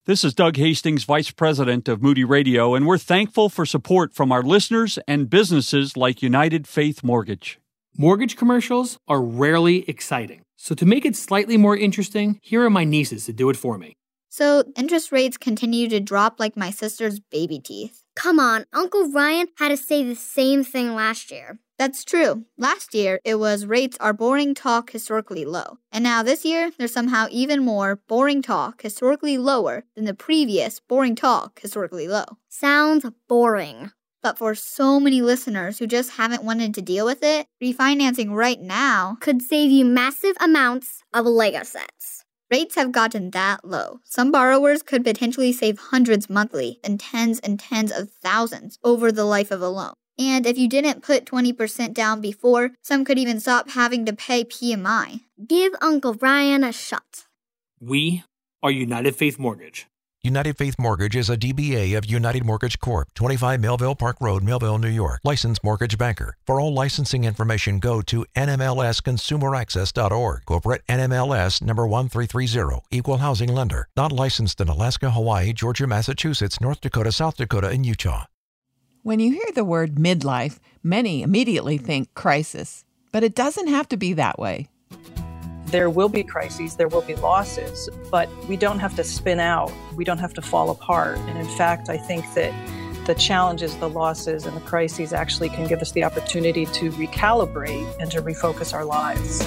This is Doug Hastings, Vice President of Moody Radio, and we're thankful for support from our listeners and businesses like United Faith Mortgage. Mortgage commercials are rarely exciting. So to make it slightly more interesting, here are my nieces to do it for me. So interest rates continue to drop like my sister's baby teeth. Come on, Uncle Ryan had to say the same thing last year. That's true. Last year, it was rates are boring talk historically low. And now this year, there's somehow even more boring talk historically lower than the previous boring talk historically low. Sounds boring. But for so many listeners who just haven't wanted to deal with it, refinancing right now could save you massive amounts of Lego sets. Rates have gotten that low. Some borrowers could potentially save hundreds monthly and tens of thousands over the life of a loan. And if you didn't put 20% down before, some could even stop having to pay PMI. Give Uncle Ryan a shot. We are United Faith Mortgage. United Faith Mortgage is a DBA of United Mortgage Corp., 25 Melville Park Road, Melville, New York. Licensed mortgage banker. For all licensing information, go to nmlsconsumeraccess.org. Corporate NMLS number 1330. Equal housing lender. Not licensed in Alaska, Hawaii, Georgia, Massachusetts, North Dakota, South Dakota, and Utah. When you hear the word midlife, many immediately think crisis. But it doesn't have to be that way. There will be crises, there will be losses, but we don't have to spin out. We don't have to fall apart. And in fact, I think that the challenges, the losses, and the crises actually can give us the opportunity to recalibrate and to refocus our lives.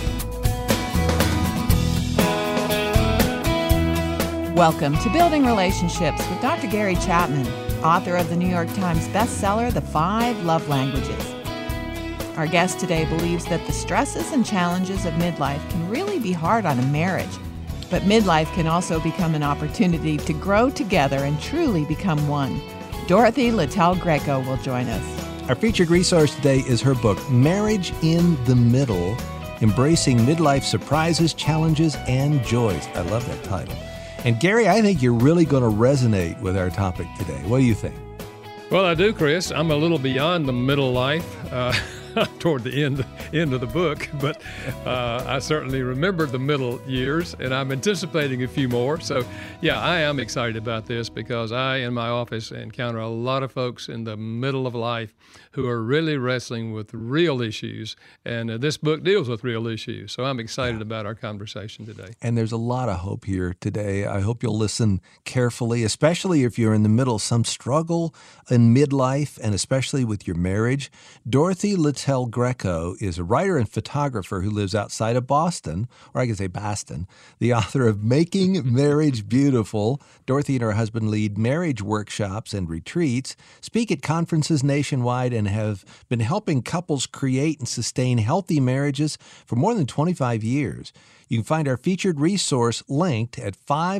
Welcome to Building Relationships with Dr. Gary Chapman, author of the New York Times bestseller, The 5 Love Languages. Our guest today believes that the stresses and challenges of midlife can really be hard on a marriage, but midlife can also become an opportunity to grow together and truly become one. Dorothy Littell Greco will join us. Our featured resource today is her book, Marriage in the Middle, Embracing Midlife Surprises, Challenges, and Joys. I love that title. And Gary, I think you're really going to resonate with our topic today. What do you think? Well, I do, Chris. I'm a little beyond the middle life. Toward the end of the book, but I certainly remember the middle years, and I'm anticipating a few more. So, yeah, I am excited about this because I, in my office, encounter a lot of folks in the middle of life who are really wrestling with real issues, and this book deals with real issues. So I'm excited about our conversation today. And there's a lot of hope here today. I hope you'll listen carefully, especially if you're in the middle of some struggle in midlife, and especially with your marriage. Dorothy Littell Greco is a writer and photographer who lives outside of Boston, or I can say Boston, the author of Making Marriage Beautiful. Dorothy and her husband lead marriage workshops and retreats, speak at conferences nationwide, and have been helping couples create and sustain healthy marriages for more than 25 years. You can find our featured resource linked at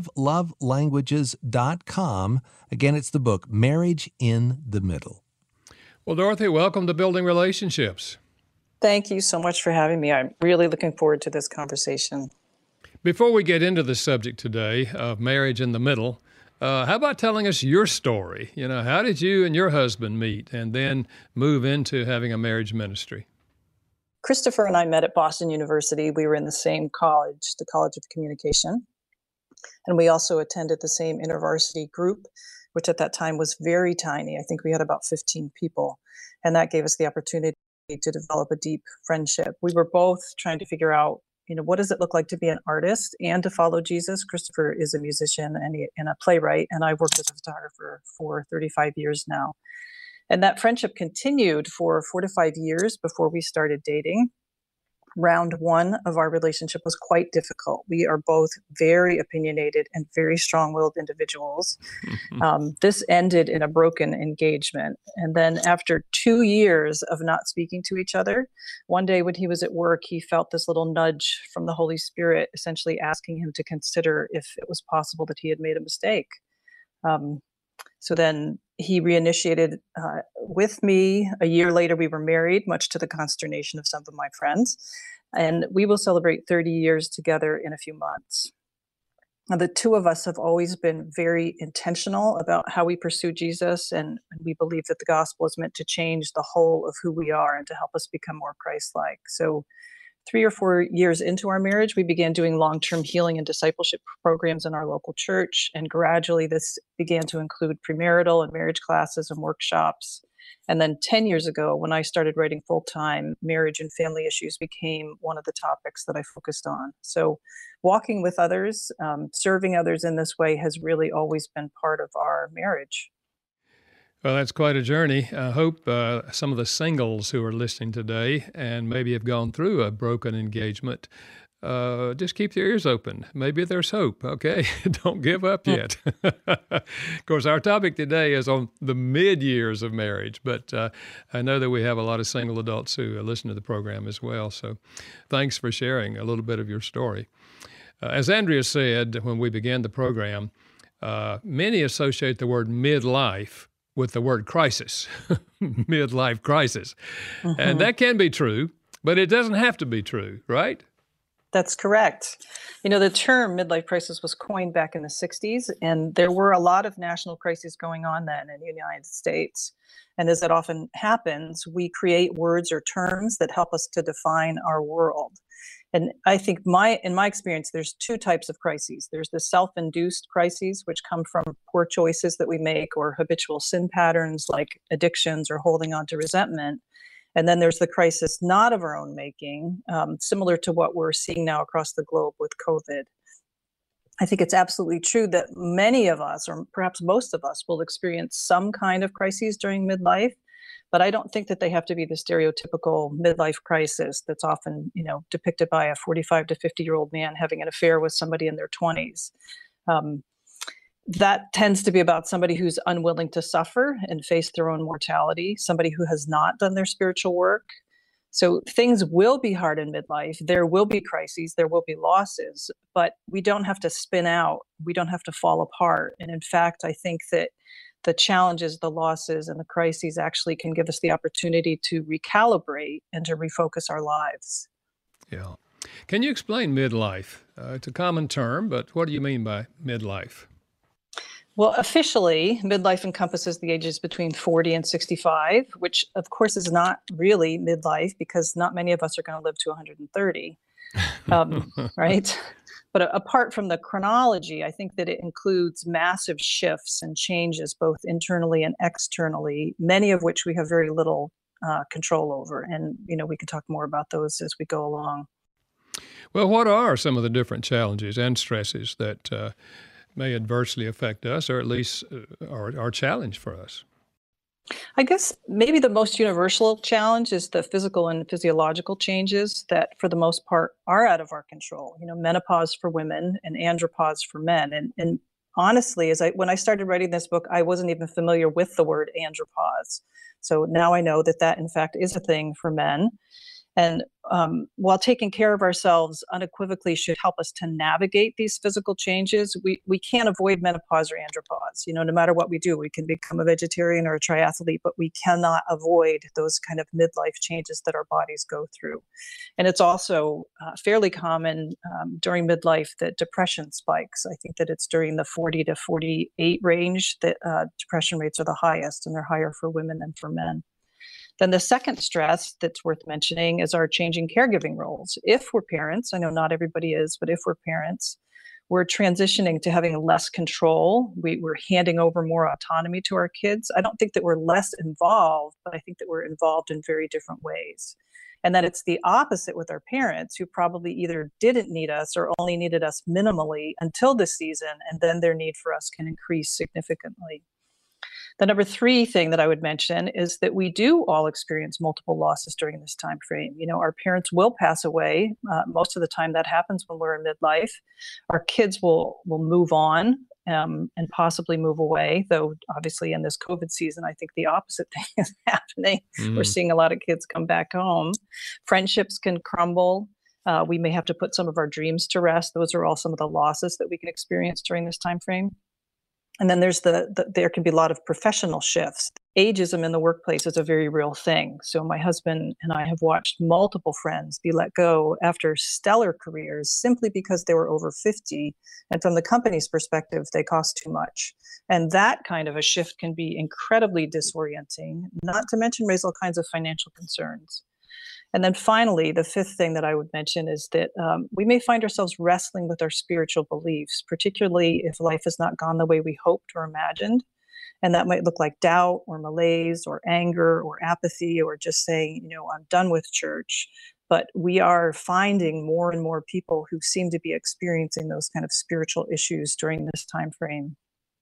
5lovelanguages.com. Again, it's the book, Marriage in the Middle. Well, Dorothy, welcome to Building Relationships. Thank you so much for having me. I'm really looking forward to this conversation. Before we get into the subject today of marriage in the middle, how about telling us your story? You know, how did you and your husband meet and then move into having a marriage ministry? Christopher and I met at Boston University. We were in the same college, the College of Communication. And we also attended the same intervarsity group, which at that time was very tiny. I think we had about 15 people. And that gave us the opportunity to develop a deep friendship. We were both trying to figure out, what does it look like to be an artist and to follow Jesus? Christopher is a musician and a playwright, and I've worked as a photographer for 35 years now. And that friendship continued for 4 to 5 years before we started dating. Round one of our relationship was quite difficult. We are both very opinionated and very strong-willed individuals. This ended in a broken engagement. And then after 2 years of not speaking to each other, one day when he was at work, he felt this little nudge from the Holy Spirit, essentially asking him to consider if it was possible that he had made a mistake. So then he reinitiated with me. A year later, we were married, much to the consternation of some of my friends. And we will celebrate 30 years together in a few months. Now, the two of us have always been very intentional about how we pursue Jesus, and we believe that the gospel is meant to change the whole of who we are and to help us become more Christ-like. So 3 or 4 years into our marriage, we began doing long-term healing and discipleship programs in our local church. And gradually this began to include premarital and marriage classes and workshops. And then 10 years ago, when I started writing full-time, marriage and family issues became one of the topics that I focused on. So walking with others, serving others in this way has really always been part of our marriage. Well, that's quite a journey. I hope some of the singles who are listening today and maybe have gone through a broken engagement, just keep your ears open. Maybe there's hope, okay? Don't give up yet. Of course, our topic today is on the mid-years of marriage, but I know that we have a lot of single adults who listen to the program as well, so thanks for sharing a little bit of your story. As Andrea said when we began the program, many associate the word midlife with the word crisis, midlife crisis. Mm-hmm. And that can be true, but it doesn't have to be true, right? That's correct. The term midlife crisis was coined back in the 60s, and there were a lot of national crises going on then in the United States. And as it often happens, we create words or terms that help us to define our world. And I think in my experience, there's two types of crises. There's the self-induced crises, which come from poor choices that we make or habitual sin patterns like addictions or holding on to resentment. And then there's the crisis not of our own making, similar to what we're seeing now across the globe with COVID. I think it's absolutely true that many of us, or perhaps most of us, will experience some kind of crises during midlife. But I don't think that they have to be the stereotypical midlife crisis that's often, depicted by a 45 to 50-year-old man having an affair with somebody in their 20s. That tends to be about somebody who's unwilling to suffer and face their own mortality, somebody who has not done their spiritual work. So things will be hard in midlife. There will be crises, there will be losses, but we don't have to spin out. We don't have to fall apart. And in fact, I think that the challenges, the losses, and the crises actually can give us the opportunity to recalibrate and to refocus our lives. Yeah. Can you explain midlife? It's a common term, but what do you mean by midlife? Well, officially, midlife encompasses the ages between 40 and 65, which of course is not really midlife because not many of us are going to live to 130, right? But apart from the chronology, I think that it includes massive shifts and changes, both internally and externally, many of which we have very little control over. And, we can talk more about those as we go along. Well, what are some of the different challenges and stresses that may adversely affect us, or at least are a challenge for us? I guess maybe the most universal challenge is the physical and physiological changes that, for the most part, are out of our control. Menopause for women and andropause for men. And honestly, when I started writing this book, I wasn't even familiar with the word andropause. So now I know that in fact is a thing for men. And while taking care of ourselves unequivocally should help us to navigate these physical changes, we can't avoid menopause or andropause. No matter what we do, we can become a vegetarian or a triathlete, but we cannot avoid those kind of midlife changes that our bodies go through. And it's also fairly common during midlife that depression spikes. I think that it's during the 40 to 48 range that depression rates are the highest, and they're higher for women than for men. Then the second stress that's worth mentioning is our changing caregiving roles. If we're parents, I know not everybody is, but if we're parents, we're transitioning to having less control. We're handing over more autonomy to our kids. I don't think that we're less involved, but I think that we're involved in very different ways. And then it's the opposite with our parents, who probably either didn't need us or only needed us minimally until this season, and then their need for us can increase significantly. The number 3 thing that I would mention is that we do all experience multiple losses during this time frame. Our parents will pass away. Most of the time that happens when we're in midlife. Our kids will move on and possibly move away, though obviously in this COVID season, I think the opposite thing is happening. We're seeing a lot of kids come back home. Friendships can crumble. We may have to put some of our dreams to rest. Those are all some of the losses that we can experience during this time frame. And then there's there can be a lot of professional shifts. Ageism in the workplace is a very real thing. So my husband and I have watched multiple friends be let go after stellar careers simply because they were over 50. And from the company's perspective, they cost too much. And that kind of a shift can be incredibly disorienting, not to mention raise all kinds of financial concerns. And then finally, the fifth thing that I would mention is that we may find ourselves wrestling with our spiritual beliefs, particularly if life has not gone the way we hoped or imagined. And that might look like doubt or malaise or anger or apathy or just saying, I'm done with church. But we are finding more and more people who seem to be experiencing those kind of spiritual issues during this time frame.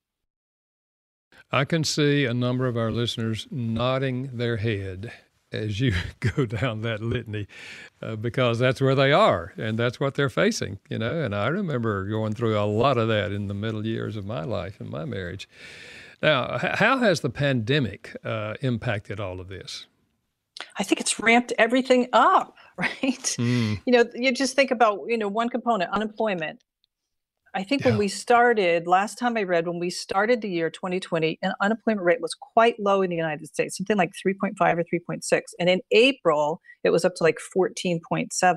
I can see a number of our listeners nodding their head as you go down that litany, because that's where they are and that's what they're facing, And I remember going through a lot of that in the middle years of my life and my marriage. Now, how has the pandemic impacted all of this? I think it's ramped everything up, right? You just think about, one component, unemployment. I think when we started, last time I read, when we started the year 2020, an unemployment rate was quite low in the United States, something like 3.5 or 3.6. And in April, it was up to like 14.7.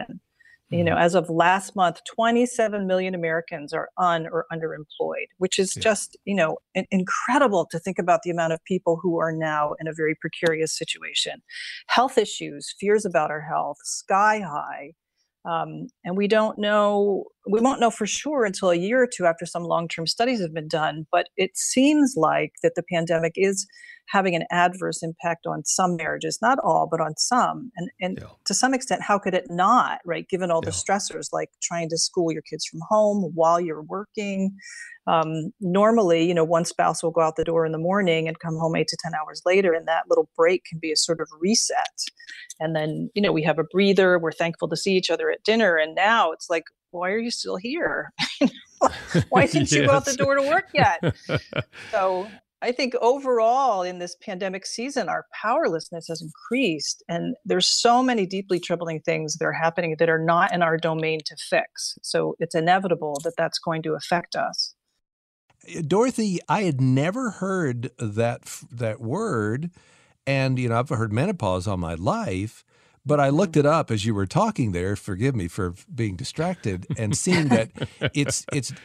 As of last month, 27 million Americans are or underemployed, which is just, incredible to think about the amount of people who are now in a very precarious situation. Health issues, fears about our health, sky high. And we won't know for sure until a year or two after some long-term studies have been done. But it seems like that the pandemic is having an adverse impact on some marriages, not all, but on some. And to some extent, how could it not, right? Given all the stressors, like trying to school your kids from home while you're working. Normally, one spouse will go out the door in the morning and come home 8 to 10 hours later. And that little break can be a sort of reset. And then, we have a breather. We're thankful to see each other at dinner. And now it's like, why are you still here? Why didn't you go out the door to work yet? So I think overall in this pandemic season, our powerlessness has increased. And there's so many deeply troubling things that are happening that are not in our domain to fix. So it's inevitable that that's going to affect us. Dorothy, I had never heard that word, and I've heard menopause all my life, but I looked it up as you were talking there. Forgive me for being distracted, and seeing that it's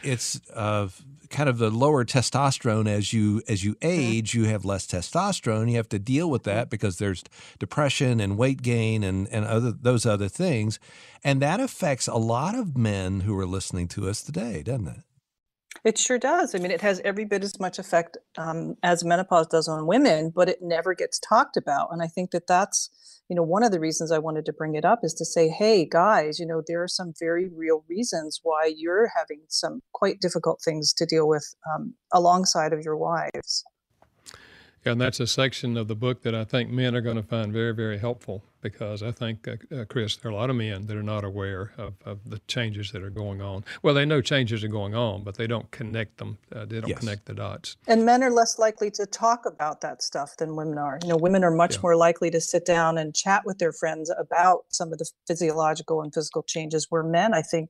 kind of the lower testosterone as you age. You have less testosterone. You have to deal with that because there's depression and weight gain and those other things, and that affects a lot of men who are listening to us today, doesn't it? It sure does. I mean, it has every bit as much effect as menopause does on women, but it never gets talked about. And I think that that's, one of the reasons I wanted to bring it up is to say, hey, guys, there are some very real reasons why you're having some quite difficult things to deal with alongside of your wives. And that's a section of the book that I think men are going to find very, very helpful, because I think, Chris, there are a lot of men that are not aware of the changes that are going on. Well, they know changes are going on, but they don't connect them. They don't connect the dots. And men are less likely to talk about that stuff than women are. Women are much more likely to sit down and chat with their friends about some of the physiological and physical changes, where men, I think,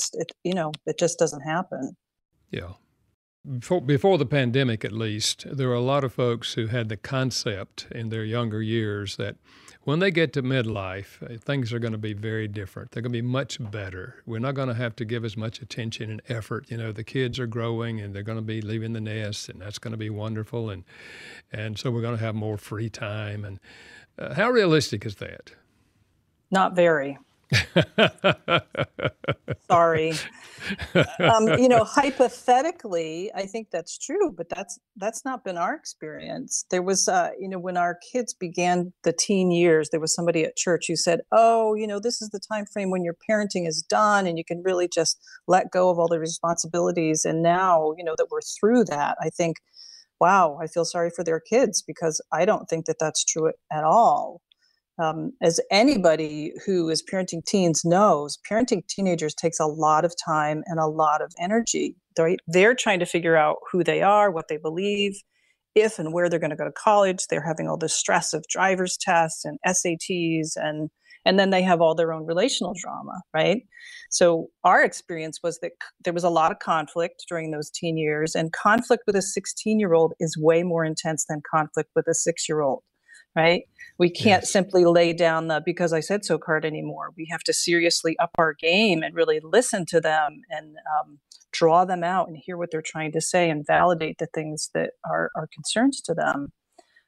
it just doesn't happen. Yeah. Before the pandemic, at least, there were a lot of folks who had the concept in their younger years that when they get to midlife, things are going to be very different. They're going to be much better. We're not going to have to give as much attention and effort. The kids are growing and they're going to be leaving the nest, and that's going to be wonderful. And so we're going to have more free time. And how realistic is that? Not very. Sorry. Hypothetically, I think that's true, but that's not been our experience. There was, when our kids began the teen years, there was somebody at church who said, this is the time frame when your parenting is done and you can really just let go of all the responsibilities. And now, that we're through that, I think, wow, I feel sorry for their kids, because I don't think that that's true at all. As anybody who is parenting teens knows, parenting teenagers takes a lot of time and a lot of energy. They're trying to figure out who they are, what they believe, if and where they're going to go to college. They're having all the stress of driver's tests and SATs, and then they have all their own relational drama, right? So our experience was that there was a lot of conflict during those teen years, and conflict with a 16-year-old is way more intense than conflict with a 6-year-old. Right? We can't simply lay down the because I said so card anymore. We have to seriously up our game and really listen to them and draw them out and hear what they're trying to say and validate the things that are concerns to them.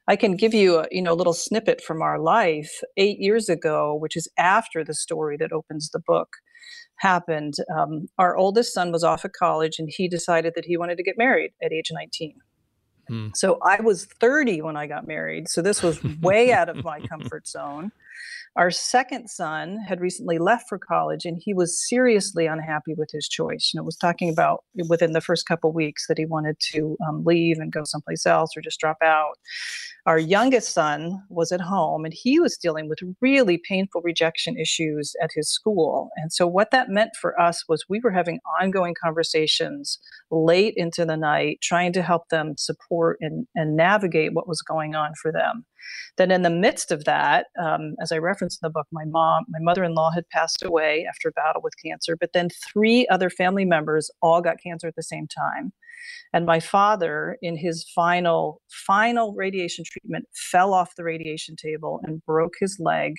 I can give you a little snippet from our life. 8 years ago, which is after the story that opens the book happened, our oldest son was off at college, and he decided that he wanted to get married at age 19. So I was 30 when I got married. So this was way out of my comfort zone. Our second son had recently left for college, and he was seriously unhappy with his choice. Was talking about within the first couple of weeks that he wanted to leave and go someplace else or just drop out. Our youngest son was at home, and he was dealing with really painful rejection issues at his school. And so what that meant for us was we were having ongoing conversations late into the night, trying to help them support and navigate what was going on for them. Then in the midst of that, as I referenced in the book, my mother-in-law had passed away after a battle with cancer, but then 3 other family members all got cancer at the same time. And my father, in his final radiation treatment, fell off the radiation table and broke his leg,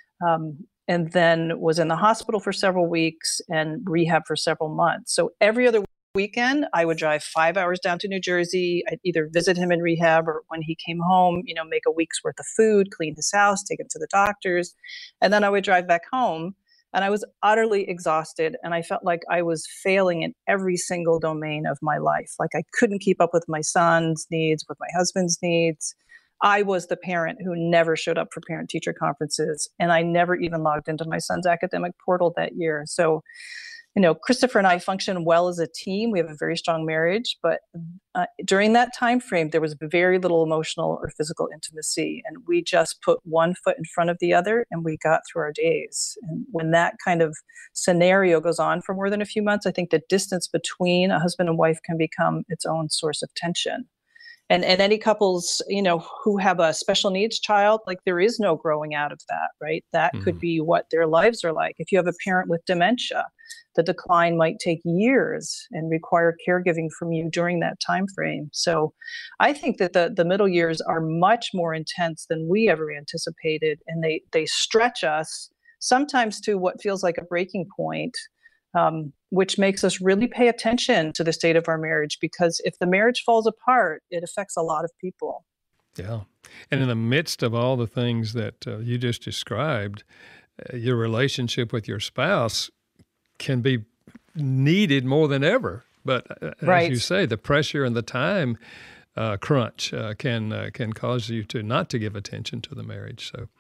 and then was in the hospital for several weeks and rehab for several months. So every other weekend, I would drive 5 hours down to New Jersey. I'd either visit him in rehab, or when he came home, make a week's worth of food, clean his house, take him to the doctors. And then I would drive back home, and I was utterly exhausted. And I felt like I was failing in every single domain of my life. Like I couldn't keep up with my son's needs, with my husband's needs. I was the parent who never showed up for parent-teacher conferences, and I never even logged into my son's academic portal that year. So Christopher and I function well as a team. We have a very strong marriage, but during that time frame, there was very little emotional or physical intimacy, and we just put one foot in front of the other, and we got through our days. And when that kind of scenario goes on for more than a few months, I think the distance between a husband and wife can become its own source of tension. And any couples, who have a special needs child, like there is no growing out of that, right? That could be what their lives are like. If you have a parent with dementia, the decline might take years and require caregiving from you during that time frame. So I think that the middle years are much more intense than we ever anticipated. And they stretch us sometimes to what feels like a breaking point, which makes us really pay attention to the state of our marriage, because if the marriage falls apart, it affects a lot of people. Yeah. And in the midst of all the things that you just described, your relationship with your spouse can be needed more than ever. But right. As you say, the pressure and the time crunch can cause you not to give attention to the marriage. So,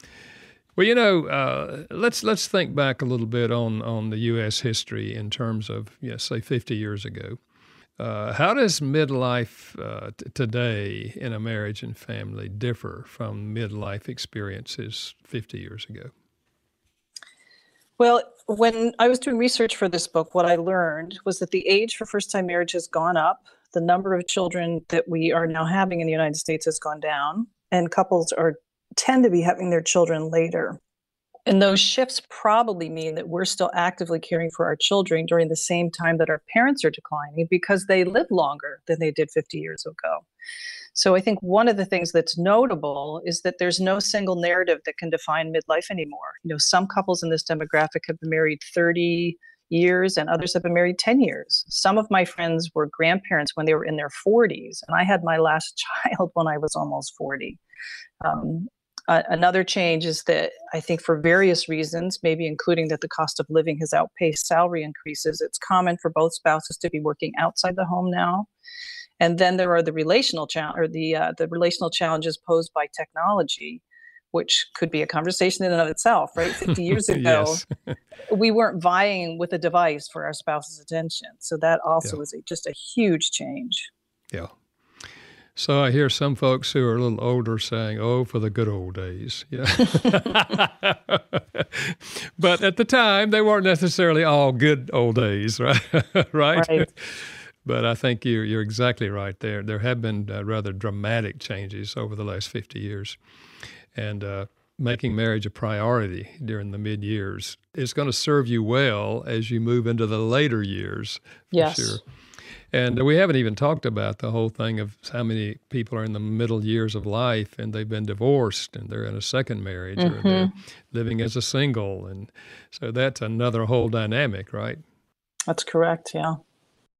well, let's think back a little bit on the U.S. history in terms of, say, 50 years ago. How does midlife today in a marriage and family differ from midlife experiences 50 years ago? Well, when I was doing research for this book, what I learned was that the age for first-time marriage has gone up. The number of children that we are now having in the United States has gone down, and couples tend to be having their children later. And those shifts probably mean that we're still actively caring for our children during the same time that our parents are declining, because they live longer than they did 50 years ago. So I think one of the things that's notable is that there's no single narrative that can define midlife anymore. Some couples in this demographic have been married 30 years and others have been married 10 years. Some of my friends were grandparents when they were in their 40s, and I had my last child when I was almost 40. Another change is that I think for various reasons, maybe including that the cost of living has outpaced salary increases, it's common for both spouses to be working outside the home now. And then there are the relational challenges posed by technology, which could be a conversation in and of itself, right? 50 years ago, we weren't vying with a device for our spouse's attention. So that also is just a huge change. Yeah. So I hear some folks who are a little older saying, "Oh, for the good old days." Yeah. But at the time, they weren't necessarily all good old days, right? Right. But I think you're exactly right there. There have been rather dramatic changes over the last 50 years. And making marriage a priority during the mid-years is going to serve you well as you move into the later years, for yes. sure. And we haven't even talked about the whole thing of how many people are in the middle years of life and they've been divorced and they're in a second marriage or they're living as a single. And so that's another whole dynamic, right? That's correct, yeah.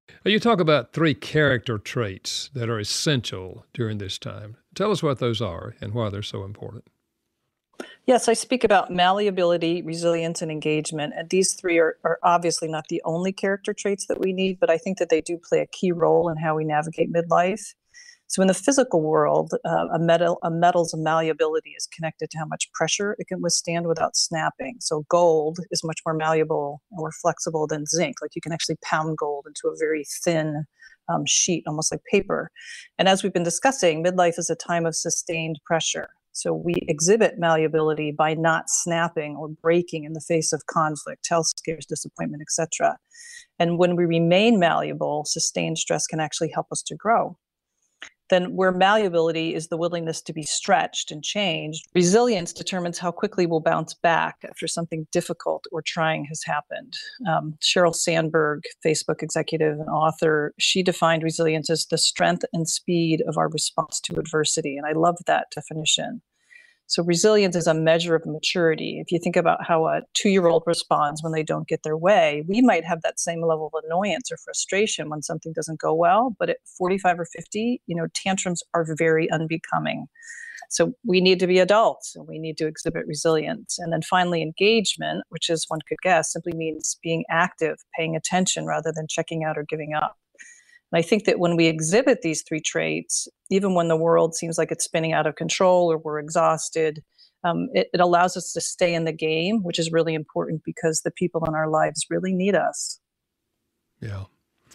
You talk about 3 character traits that are essential during this time. Tell us what those are and why they're so important. Yes, I speak about malleability, resilience, and engagement. And these 3 are obviously not the only character traits that we need, but I think that they do play a key role in how we navigate midlife. So in the physical world, a metal's malleability is connected to how much pressure it can withstand without snapping. So gold is much more malleable and more flexible than zinc. Like you can actually pound gold into a very thin sheet, almost like paper. And as we've been discussing, midlife is a time of sustained pressure. So we exhibit malleability by not snapping or breaking in the face of conflict, health scares, disappointment, etc. And when we remain malleable, sustained stress can actually help us to grow. Then where malleability is the willingness to be stretched and changed, resilience determines how quickly we'll bounce back after something difficult or trying has happened. Sheryl Sandberg, Facebook executive and author, she defined resilience as the strength and speed of our response to adversity. And I love that definition. So resilience is a measure of maturity. If you think about how a 2-year-old responds when they don't get their way, we might have that same level of annoyance or frustration when something doesn't go well. But at 45 or 50, tantrums are very unbecoming. So we need to be adults and we need to exhibit resilience. And then finally, engagement, which as one could guess, simply means being active, paying attention rather than checking out or giving up. And I think that when we exhibit these 3 traits, even when the world seems like it's spinning out of control or we're exhausted, it allows us to stay in the game, which is really important because the people in our lives really need us. Yeah.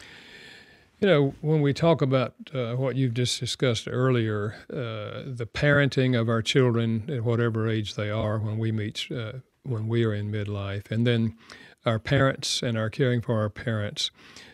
When we talk about what you've just discussed earlier, the parenting of our children at whatever age they are when we are in midlife, and then our parents and our caring for our parents,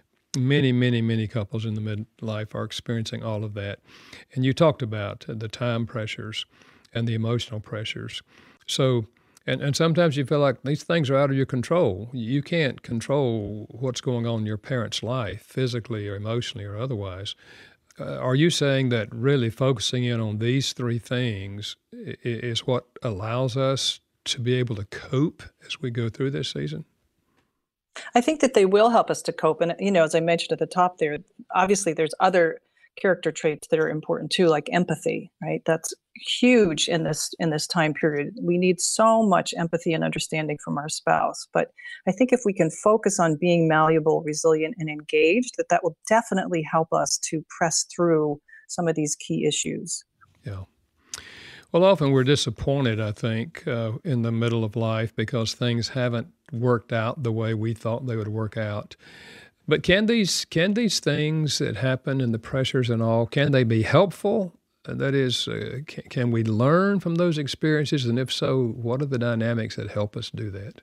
many couples in the midlife are experiencing all of that. And you talked about the time pressures and the emotional pressures. So, and sometimes you feel like these things are out of your control. You can't control what's going on in your parent's life, physically or emotionally or otherwise. Are you saying that really focusing in on these 3 things is what allows us to be able to cope as we go through this season? I think that they will help us to cope. And, as I mentioned at the top there, obviously there's other character traits that are important too, like empathy, right? That's huge in this time period. We need so much empathy and understanding from our spouse. But I think if we can focus on being malleable, resilient, and engaged, that will definitely help us to press through some of these key issues. Yeah. Well, often we're disappointed, I think, in the middle of life because things haven't worked out the way we thought they would work out. But can these things that happen and the pressures and all, can they be helpful? That is, can we learn from those experiences? And if so, what are the dynamics that help us do that?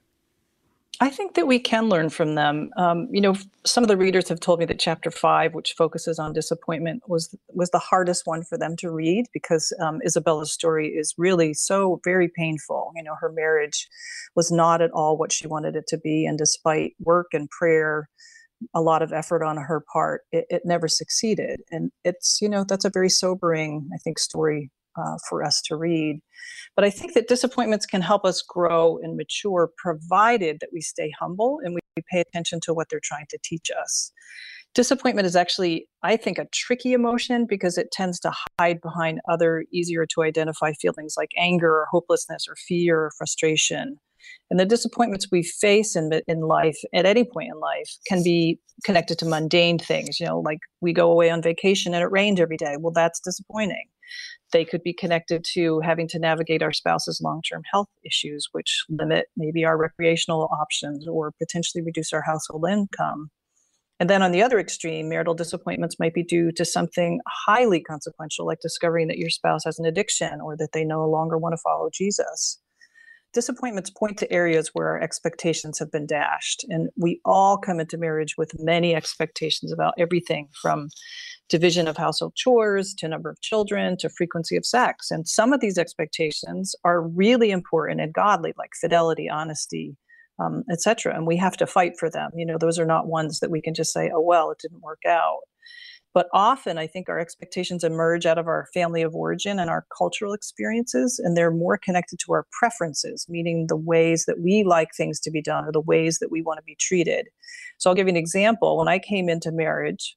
I think that we can learn from them. Some of the readers have told me that chapter 5, which focuses on disappointment, was the hardest one for them to read because Isabella's story is really so very painful. Her marriage was not at all what she wanted it to be. And despite work and prayer, a lot of effort on her part, it never succeeded. And it's, that's a very sobering, I think, story for us to read. But I think that disappointments can help us grow and mature, provided that we stay humble and we pay attention to what they're trying to teach us. Disappointment is actually, I think, a tricky emotion because it tends to hide behind other easier to identify feelings like anger or hopelessness or fear or frustration. And the disappointments we face in life, at any point in life, can be connected to mundane things, like we go away on vacation and it rained every day. Well, that's disappointing. They could be connected to having to navigate our spouse's long-term health issues, which limit maybe our recreational options or potentially reduce our household income. And then on the other extreme, marital disappointments might be due to something highly consequential, like discovering that your spouse has an addiction or that they no longer want to follow Jesus. Disappointments point to areas where our expectations have been dashed. And we all come into marriage with many expectations about everything from division of household chores to number of children to frequency of sex. And some of these expectations are really important and godly, like fidelity, honesty, etc. And we have to fight for them. Those are not ones that we can just say, oh, well, it didn't work out. But often I think our expectations emerge out of our family of origin and our cultural experiences, and they're more connected to our preferences, meaning the ways that we like things to be done or the ways that we want to be treated. So I'll give you an example. When I came into marriage,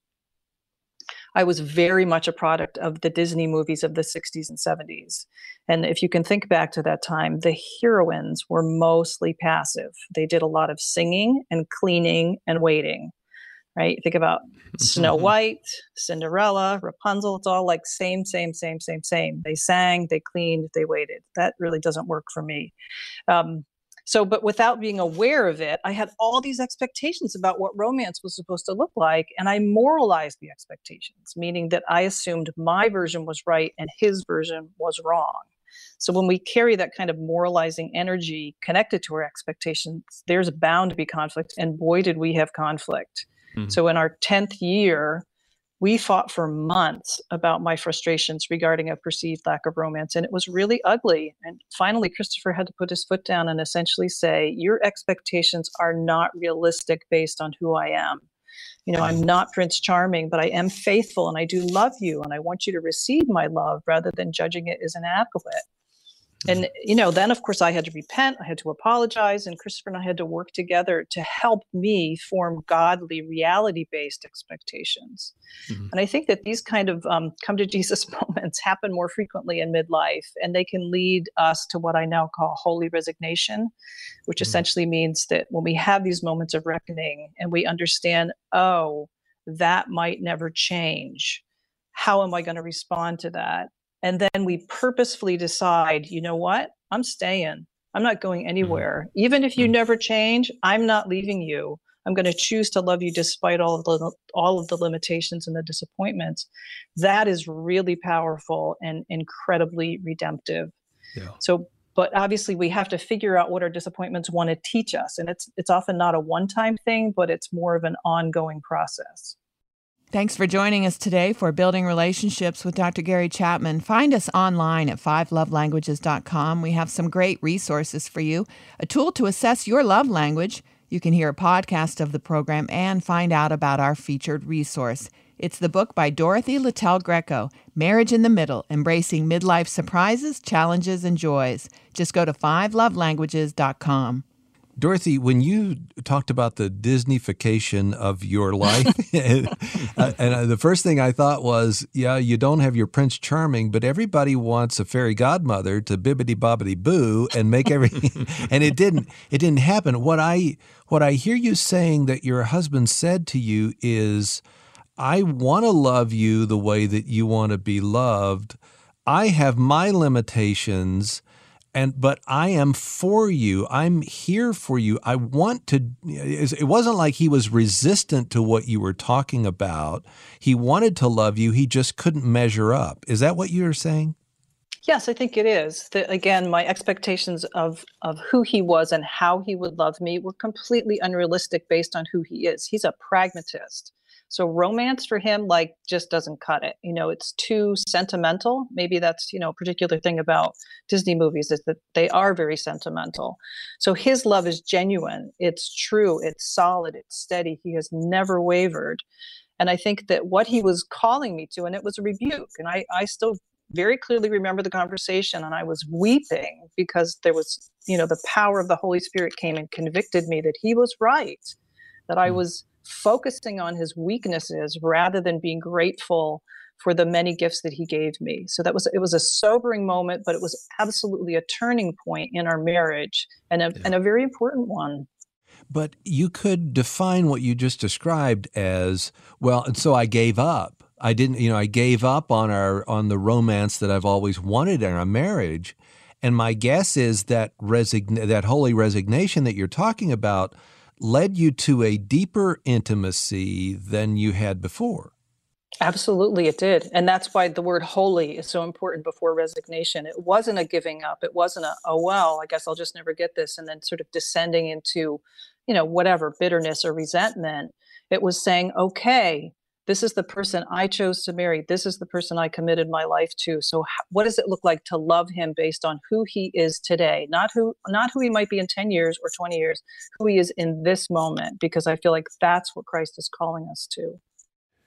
I was very much a product of the Disney movies of the 60s and 70s. And if you can think back to that time, the heroines were mostly passive. They did a lot of singing and cleaning and waiting, right? Think about Snow White, Cinderella, Rapunzel. It's all like same. They sang, they cleaned, they waited. That really doesn't work for me. But without being aware of it, I had all these expectations about what romance was supposed to look like. And I moralized the expectations, meaning that I assumed my version was right and his version was wrong. So when we carry that kind of moralizing energy connected to our expectations, there's bound to be conflict. And boy, did we have conflict. Mm-hmm. So in our 10th year, we fought for months about my frustrations regarding a perceived lack of romance, and it was really ugly. And finally, Christopher had to put his foot down and essentially say, your expectations are not realistic based on who I am. I'm not Prince Charming, but I am faithful and I do love you. And I want you to receive my love rather than judging it as inadequate. And, then of course I had to repent, I had to apologize, and Christopher and I had to work together to help me form godly, reality-based expectations. Mm-hmm. And I think that these kind of come to Jesus moments happen more frequently in midlife, and they can lead us to what I now call holy resignation, which essentially means that when we have these moments of reckoning and we understand, oh, that might never change, how am I going to respond to that? And then we purposefully decide, you know what? I'm staying. I'm not going anywhere. Mm-hmm. Even if you never change, I'm not leaving you. I'm going to choose to love you despite all of the limitations and the disappointments. That is really powerful and incredibly redemptive. Yeah. But obviously we have to figure out what our disappointments want to teach us. And it's often not a one-time thing, but it's more of an ongoing process. Thanks for joining us today for Building Relationships with Dr. Gary Chapman. Find us online at 5lovelanguages.com. We have some great resources for you, a tool to assess your love language. You can hear a podcast of the program and find out about our featured resource. It's the book by Dorothy Littell Greco, Marriage in the Middle, Embracing Midlife Surprises, Challenges, and Joys. Just go to 5lovelanguages.com. Dorothy, when you talked about the Disneyfication of your life, and the first thing I thought was, yeah, you don't have your Prince Charming, but everybody wants a fairy godmother to bibbidi-bobbidi-boo and make everything, and it didn't happen. What I hear you saying that your husband said to you is, I want to love you the way that you want to be loved. I have my limitations. But I am for you. I'm here for you. I want to. It wasn't like he was resistant to what you were talking about. He wanted to love you. He just couldn't measure up. Is that what you're saying? Yes, I think it is. Again, my expectations of who he was and how he would love me were completely unrealistic based on who he is. He's a pragmatist. So romance for him, just doesn't cut it. It's too sentimental. Maybe that's, a particular thing about Disney movies is that they are very sentimental. So his love is genuine. It's true. It's solid. It's steady. He has never wavered. And I think that what he was calling me to, and it was a rebuke, and I still very clearly remember the conversation, and I was weeping because there was, the power of the Holy Spirit came and convicted me that he was right, that I was focusing on his weaknesses rather than being grateful for the many gifts that he gave me. So it was a sobering moment, but it was absolutely a turning point in our marriage and a very important one. But you could define what you just described as, well, and so I gave up. I gave up on the romance that I've always wanted in our marriage. And my guess is that that holy resignation that you're talking about led you to a deeper intimacy than you had before. Absolutely, it did. And that's why the word holy is so important before resignation. It wasn't a giving up. It wasn't I guess I'll just never get this, and then sort of descending into, whatever, bitterness or resentment. It was saying, okay, this is the person I chose to marry. This is the person I committed my life to. So what does it look like to love him based on who he is today? Not who he might be in 10 years or 20 years, who he is in this moment, because I feel like that's what Christ is calling us to.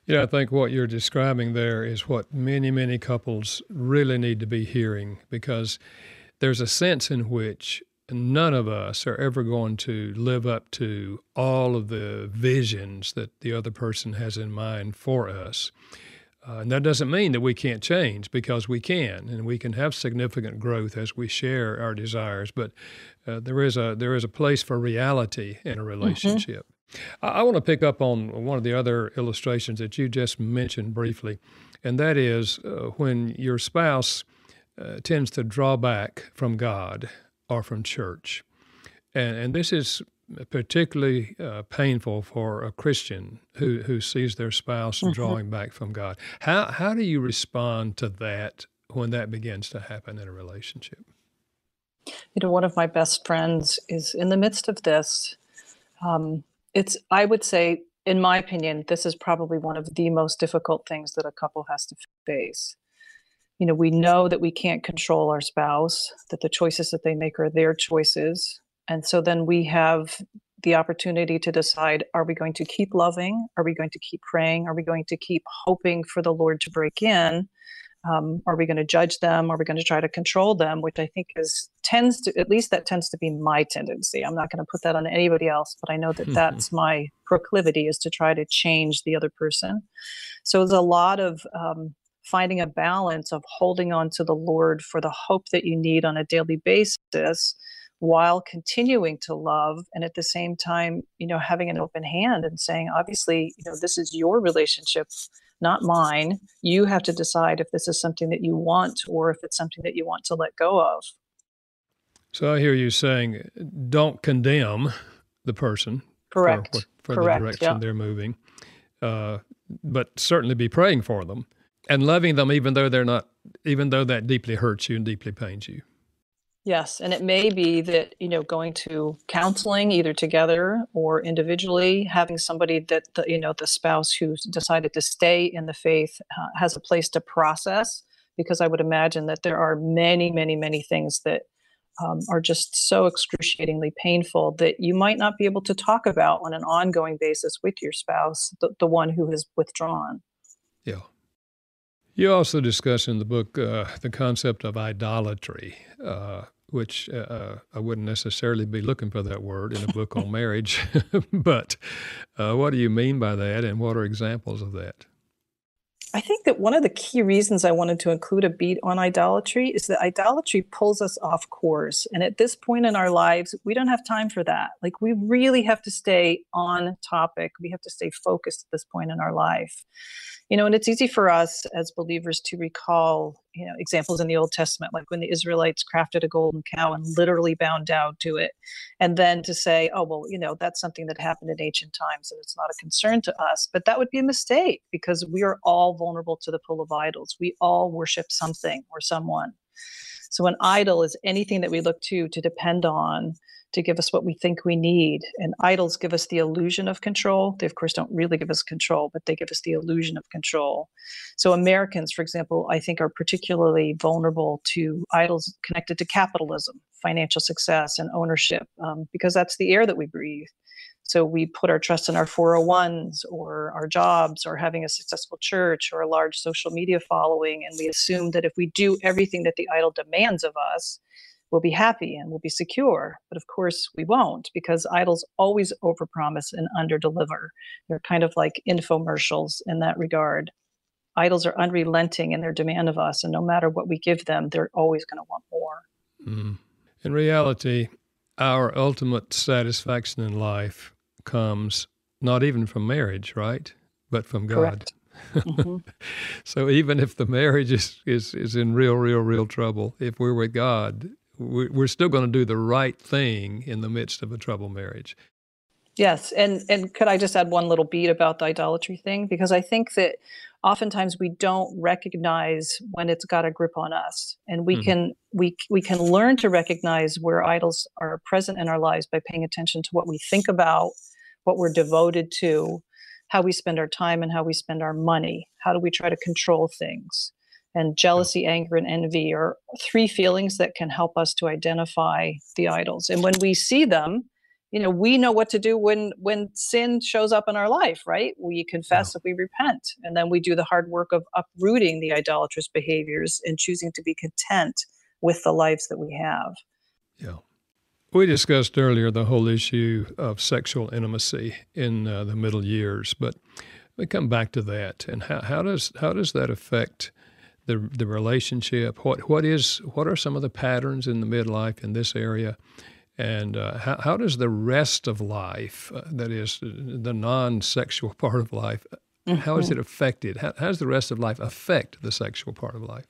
Yeah, I think what you're describing there is what many, many couples really need to be hearing, because there's a sense in which none of us are ever going to live up to all of the visions that the other person has in mind for us. And that doesn't mean that we can't change, because we can, and we can have significant growth as we share our desires. But there is a place for reality in a relationship. I want to pick up on one of the other illustrations that you just mentioned briefly, and that is when your spouse tends to draw back from God or from church. And this is particularly painful for a Christian who sees their spouse drawing back from God. How do you respond to that when that begins to happen in a relationship? One of my best friends is in the midst of this. I would say, in my opinion, this is probably one of the most difficult things that a couple has to face. We know that we can't control our spouse, that the choices that they make are their choices. And so then we have the opportunity to decide, are we going to keep loving? Are we going to keep praying? Are we going to keep hoping for the Lord to break in? Are we going to judge them? Are we going to try to control them? Which I think tends to be my tendency. I'm not going to put that on anybody else, but I know that that's my proclivity, is to try to change the other person. So there's a lot of finding a balance of holding on to the Lord for the hope that you need on a daily basis, while continuing to love, and at the same time, having an open hand and saying, obviously, this is your relationship, not mine. You have to decide if this is something that you want, or if it's something that you want to let go of. So I hear you saying, don't condemn the person. Correct. For the direction they're moving, but certainly be praying for them and loving them, even though that deeply hurts you and deeply pains you. Yes, and it may be that, going to counseling, either together or individually, having somebody that the spouse who's decided to stay in the faith has a place to process, because I would imagine that there are many, many, many things that are just so excruciatingly painful that you might not be able to talk about on an ongoing basis with your spouse, the one who has withdrawn. Yeah. You also discuss in the book the concept of idolatry, which I wouldn't necessarily be looking for that word in a book on marriage. But what do you mean by that, and what are examples of that? I think that one of the key reasons I wanted to include a beat on idolatry is that idolatry pulls us off course. And at this point in our lives, we don't have time for that. Like, we really have to stay on topic. We have to stay focused at this point in our life. And it's easy for us as believers to recall, examples in the Old Testament, like when the Israelites crafted a golden cow and literally bowed down to it. And then to say, oh, well, that's something that happened in ancient times and it's not a concern to us. But that would be a mistake, because we are all vulnerable to the pull of idols. We all worship something or someone. So an idol is anything that we look to depend on, to give us what we think we need. And idols give us the illusion of control. They, of course, don't really give us control, but they give us the illusion of control. So Americans, for example, I think are particularly vulnerable to idols connected to capitalism, financial success, and ownership, because that's the air that we breathe. So we put our trust in our 401s or our jobs or having a successful church or a large social media following. And we assume that if we do everything that the idol demands of us, we'll be happy and we'll be secure. But of course we won't, because idols always overpromise and underdeliver. They're kind of like infomercials in that regard. Idols are unrelenting in their demand of us, and no matter what we give them, they're always going to want more. Mm. In reality, our ultimate satisfaction in life comes not even from marriage, right? But from God. Correct. Mm-hmm. So even if the marriage is in real trouble, if we're with God, we're still going to do the right thing in the midst of a troubled marriage. Yes, and could I just add one little beat about the idolatry thing? Because I think that oftentimes we don't recognize when it's got a grip on us, and we can learn to recognize where idols are present in our lives by paying attention to what we think about, what we're devoted to, how we spend our time, and how we spend our money. How do we try to control things? And jealousy, anger, and envy are three feelings that can help us to identify the idols. And when we see them, we know what to do when sin shows up in our life, right? We confess that we repent, and then we do the hard work of uprooting the idolatrous behaviors and choosing to be content with the lives that we have. Yeah. We discussed earlier the whole issue of sexual intimacy in the middle years, but we come back to that. And how does that affect the relationship? What are some of the patterns in the midlife in this area? And how does the rest of life, that is the non-sexual part of life, how is it affected? How does the rest of life affect the sexual part of life?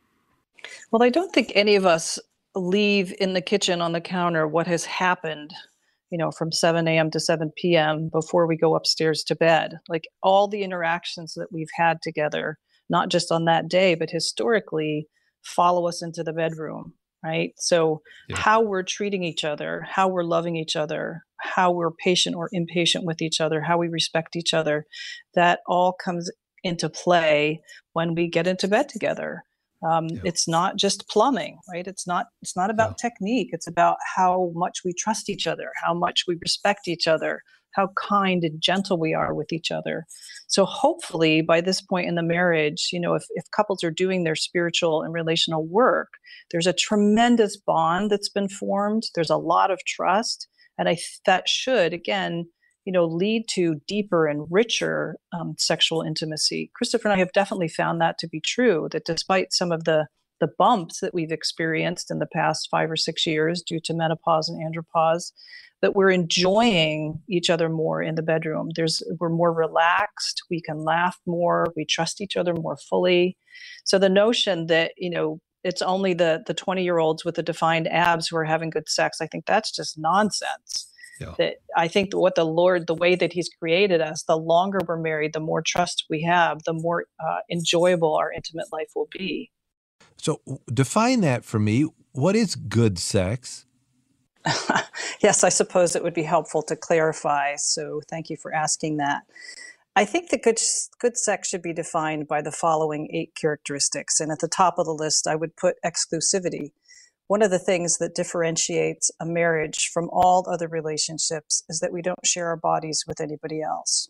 Well, I don't think any of us leave in the kitchen on the counter what has happened, from 7 a.m. to 7 p.m. before we go upstairs to bed. Like all the interactions that we've had together, not just on that day, but historically, follow us into the bedroom. Right. So how we're treating each other, how we're loving each other, how we're patient or impatient with each other, how we respect each other, that all comes into play when we get into bed together. It's not just plumbing, right? It's not about technique. It's about how much we trust each other, how much we respect each other, how kind and gentle we are with each other. So hopefully by this point in the marriage, if couples are doing their spiritual and relational work, there's a tremendous bond that's been formed. There's a lot of trust. And that should, again, lead to deeper and richer sexual intimacy. Christopher and I have definitely found that to be true, that despite some of the bumps that we've experienced in the past 5 or 6 years due to menopause and andropause, that we're enjoying each other more in the bedroom. We're more relaxed, we can laugh more, we trust each other more fully. So the notion that, it's only the 20-year-olds with the defined abs who are having good sex, I think that's just nonsense. Yeah. That I think what the way that he's created us, the longer we're married, the more trust we have, the more enjoyable our intimate life will be. So define that for me. What is good sex? Yes, I suppose it would be helpful to clarify. So thank you for asking that. I think that good sex should be defined by the following 8 characteristics. And at the top of the list, I would put exclusivity. One of the things that differentiates a marriage from all other relationships is that we don't share our bodies with anybody else.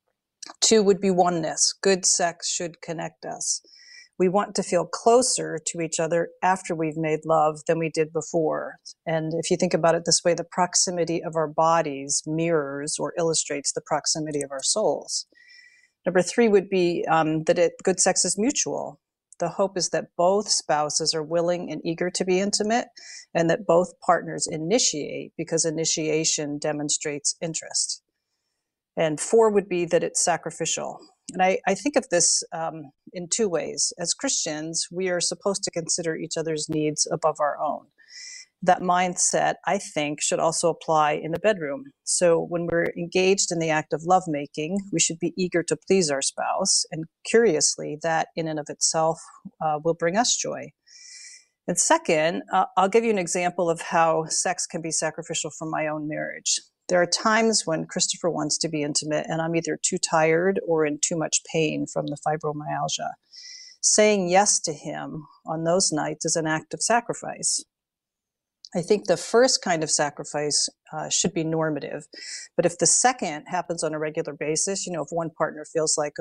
2 would be oneness. Good sex should connect us. We want to feel closer to each other after we've made love than we did before. And if you think about it this way, the proximity of our bodies mirrors or illustrates the proximity of our souls. Number 3 would be good sex is mutual. The hope is that both spouses are willing and eager to be intimate, and that both partners initiate, because initiation demonstrates interest. And 4 would be that it's sacrificial. And I think of this in 2 ways. As Christians, we are supposed to consider each other's needs above our own. That mindset, I think, should also apply in the bedroom. So when we're engaged in the act of lovemaking, we should be eager to please our spouse. And curiously, that in and of itself will bring us joy. And second, I'll give you an example of how sex can be sacrificial for my own marriage. There are times when Christopher wants to be intimate and I'm either too tired or in too much pain from the fibromyalgia. Saying yes to him on those nights is an act of sacrifice. I think the first kind of sacrifice should be normative, but if the second happens on a regular basis, if one partner feels like,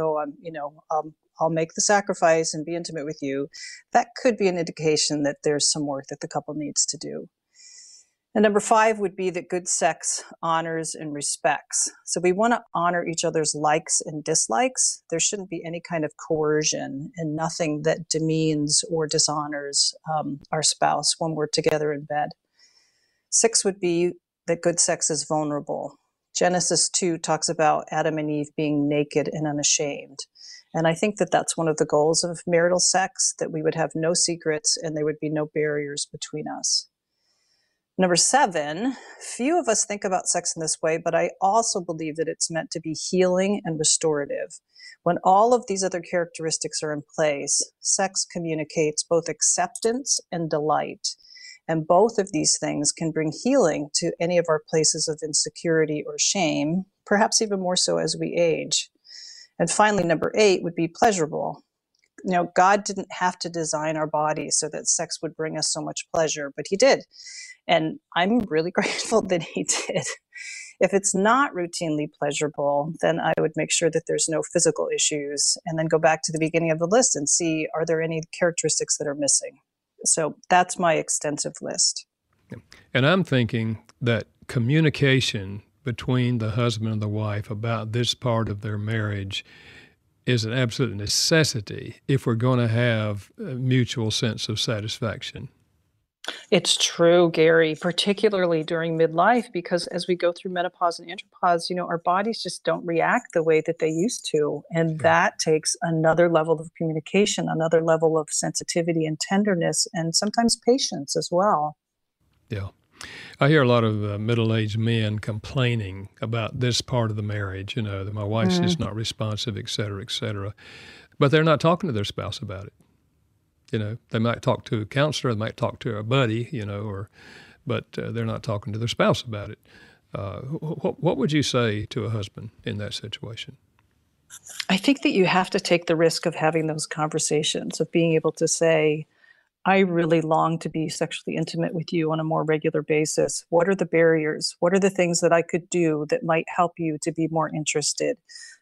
I'll make the sacrifice and be intimate with you, that could be an indication that there's some work that the couple needs to do. And number 5 would be that good sex honors and respects. So we want to honor each other's likes and dislikes. There shouldn't be any kind of coercion and nothing that demeans or dishonors our spouse when we're together in bed. 6 would be that good sex is vulnerable. Genesis 2 talks about Adam and Eve being naked and unashamed. And I think that that's one of the goals of marital sex, that we would have no secrets and there would be no barriers between us. Number 7, few of us think about sex in this way, but I also believe that it's meant to be healing and restorative. When all of these other characteristics are in place, sex communicates both acceptance and delight. And both of these things can bring healing to any of our places of insecurity or shame, perhaps even more so as we age. And finally, number 8 would be pleasurable. God didn't have to design our bodies so that sex would bring us so much pleasure, but he did. And I'm really grateful that he did. If it's not routinely pleasurable, then I would make sure that there's no physical issues, and then go back to the beginning of the list and see, are there any characteristics that are missing? So that's my extensive list. And I'm thinking that communication between the husband and the wife about this part of their marriage is an absolute necessity if we're going to have a mutual sense of satisfaction. It's true, Gary, particularly during midlife, because as we go through menopause and andropause, our bodies just don't react the way that they used to. And that takes another level of communication, another level of sensitivity and tenderness, and sometimes patience as well. Yeah. I hear a lot of middle-aged men complaining about this part of the marriage, that my wife's just not responsive, et cetera, but they're not talking to their spouse about it. They might talk to a counselor, they might talk to a buddy, but they're not talking to their spouse about it. What would you say to a husband in that situation? I think that you have to take the risk of having those conversations, of being able to say, I really long to be sexually intimate with you on a more regular basis. What are the barriers? What are the things that I could do that might help you to be more interested?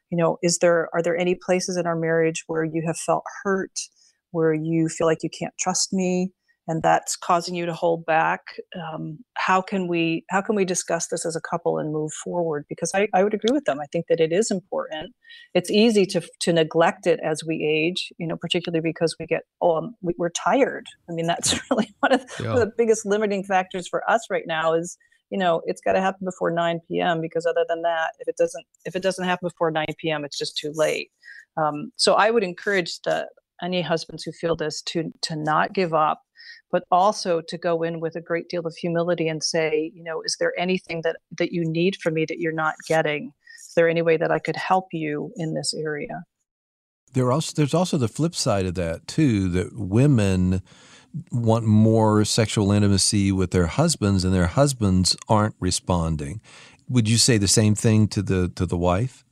Are there any places in our marriage where you have felt hurt, where you feel like you can't trust me, and that's causing you to hold back? How can we discuss this as a couple and move forward? Because I would agree with them. I think that it is important. It's easy to neglect it as we age, particularly because we're tired. I mean, that's really one of the biggest limiting factors for us right now is, it's got to happen before 9 p.m. because other than that, if it doesn't happen before 9 p.m., it's just too late. So I would encourage any husbands who feel this to not give up, but also to go in with a great deal of humility and say, is there anything that you need from me that you're not getting? Is there any way that I could help you in this area? There's also the flip side of that too, that women want more sexual intimacy with their husbands and their husbands aren't responding. Would you say the same thing to the wife?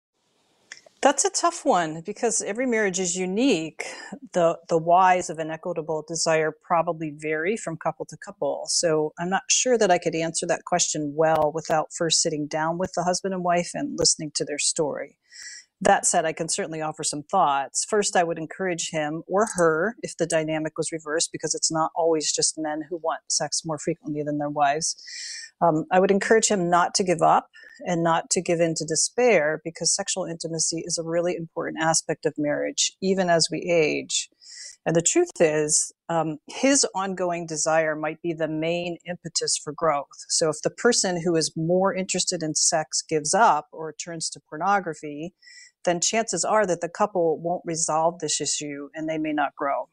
That's a tough one because every marriage is unique. The whys of an equitable desire probably vary from couple to couple. So I'm not sure that I could answer that question well without first sitting down with the husband and wife and listening to their story. That said, I can certainly offer some thoughts. First, I would encourage him or her, if the dynamic was reversed, because it's not always just men who want sex more frequently than their wives. I would encourage him not to give up and not to give in to despair, because sexual intimacy is a really important aspect of marriage, even as we age. And the truth is, his ongoing desire might be the main impetus for growth. So if the person who is more interested in sex gives up or turns to pornography, then chances are that the couple won't resolve this issue and they may not grow.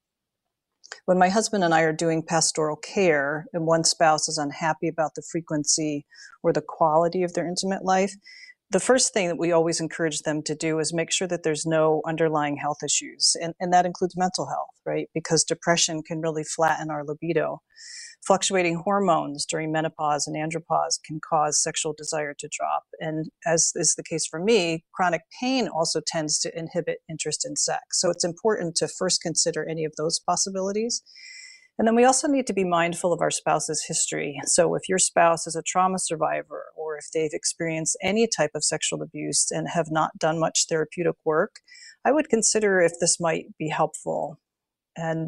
When my husband and I are doing pastoral care and one spouse is unhappy about the frequency or the quality of their intimate life, the first thing that we always encourage them to do is make sure that there's no underlying health issues. And that includes mental health, right? Because depression can really flatten our libido. Fluctuating hormones during menopause and andropause can cause sexual desire to drop. And as is the case for me, chronic pain also tends to inhibit interest in sex. So it's important to first consider any of those possibilities. And then we also need to be mindful of our spouse's history. So if your spouse is a trauma survivor, or if they've experienced any type of sexual abuse and have not done much therapeutic work, I would consider if this might be helpful. And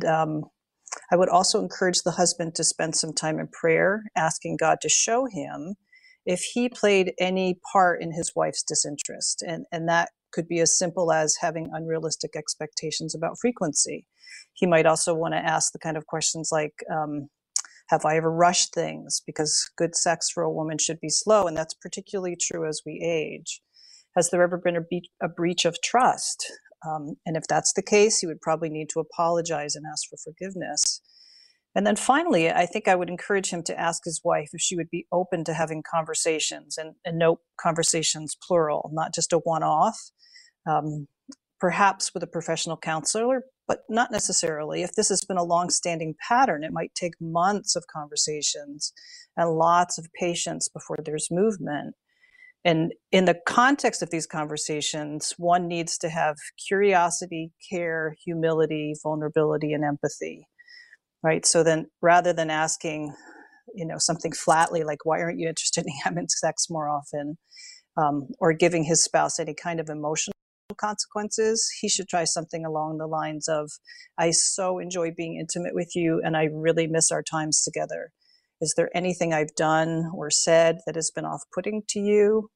I would also encourage the husband to spend some time in prayer, asking God to show him if he played any part in his wife's disinterest. And that could be as simple as having unrealistic expectations about frequency. He might also want to ask the kind of questions like, have I ever rushed things? Because good sex for a woman should be slow, and that's particularly true as we age. Has there ever been a breach of trust? And if that's the case, he would probably need to apologize and ask for forgiveness. And then finally, I think I would encourage him to ask his wife if she would be open to having conversations, and note conversations plural, not just a one-off, perhaps with a professional counselor, but not necessarily. If this has been a long-standing pattern, it might take months of conversations and lots of patience before there's movement. And in the context of these conversations, one needs to have curiosity, care, humility, vulnerability, and empathy, right? So then rather than asking, something flatly like, why aren't you interested in having sex more often? Or giving his spouse any kind of emotional consequences, he should try something along the lines of, I so enjoy being intimate with you and I really miss our times together. Is there anything I've done or said that has been off-putting to you?